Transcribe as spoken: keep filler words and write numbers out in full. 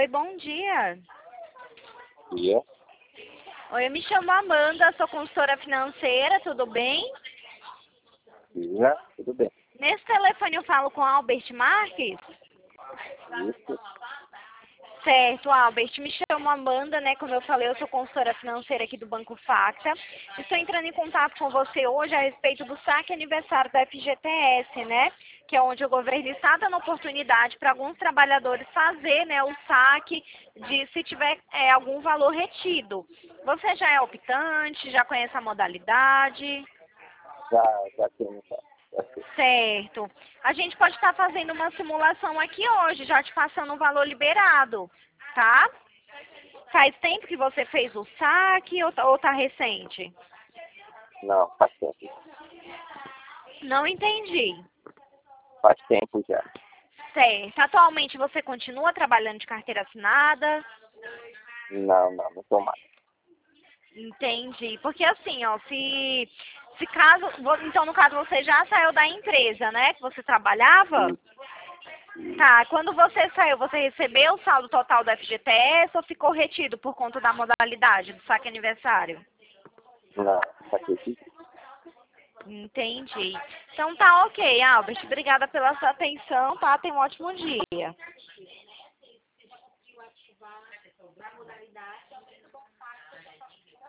Oi, bom dia. Dia. Oi, eu me chamo Amanda, sou consultora financeira, tudo bem? Dia. Tudo bem. Nesse telefone eu falo com Albert Marques? Isso. Certo, Albert, me chamo Amanda, né? Como eu falei, eu sou consultora financeira aqui do Banco Facta. Estou entrando em contato com você hoje a respeito do saque aniversário da F G T S, né? Que é onde o governo está dando oportunidade para alguns trabalhadores fazer, né, o saque de se tiver é, algum valor retido. Você já é optante, já conhece a modalidade? Já, já tenho, já. Já sei. Certo. A gente pode estar fazendo uma simulação aqui hoje, já te passando um valor liberado, tá? Faz tempo que você fez o saque ou tá, ou tá recente? Não, faz tempo. Não entendi. Faz tempo já. Certo. Atualmente você continua trabalhando de carteira assinada? Não, não, não tô mais. Entendi. Porque assim, ó, se, se caso, então no caso você já saiu da empresa, né, que você trabalhava? Tá, quando você saiu, você recebeu o saldo total do F G T S ou ficou retido por conta da modalidade do saque aniversário? Não, tá aqui. Entendi. Então tá ok, Albert. Obrigada pela sua atenção, tá? Tenha um ótimo dia.